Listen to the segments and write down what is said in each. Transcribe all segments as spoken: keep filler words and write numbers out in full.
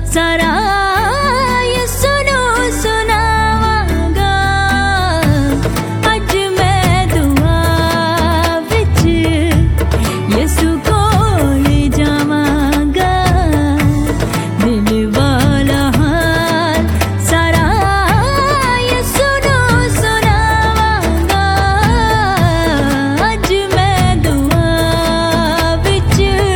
सारा यसुनु सुनावांगा। अज मैं दुआ विच यसु कोल जावांगा। दिल वाला हाल सारा यसुनु सुनावांगा। अज मैं दुआ विच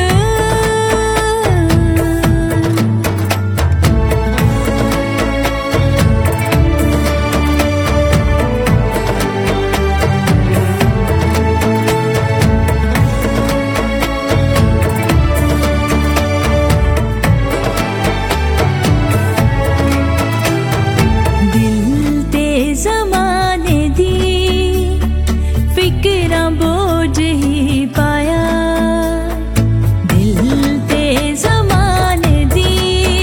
ज़माने दी फिक्रां बोझ ही पाया। दिल ते ज़माने दी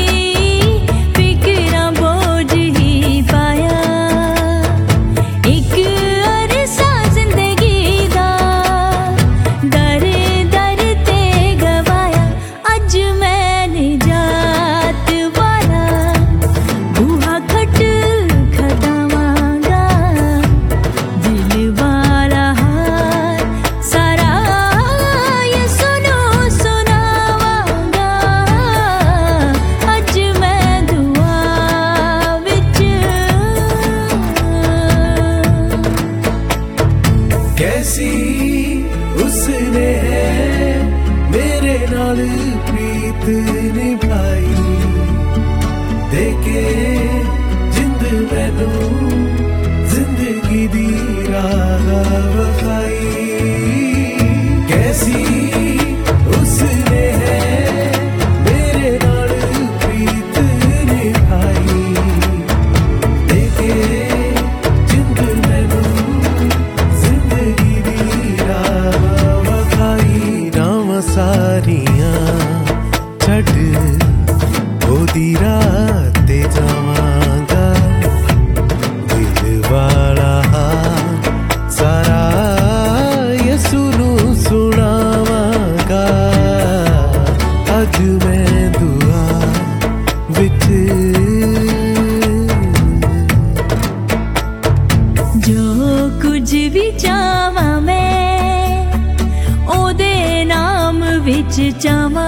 फिक्रां बोझ ही पाया। एक अरसा जिंदगी दा दर दर ते गवाया। अज मैं निजात वाला बूहा खट कैसी उसने मेरे नाल प्रीत निभाई। देखे जिंद मैनू जिंदगी दी राह वखाई। कैसी उसने मेरे नाल प्रीत निभाई। देखे जिंद मैनू सारियां छड़ ओदी राह ते जावांगा। दिल वाला हाल सारा यसु नू सुनावांगा। अज मैं दुआ विच जो कुछ भी चाहवां मैं ओदे नाम विच चाहवां।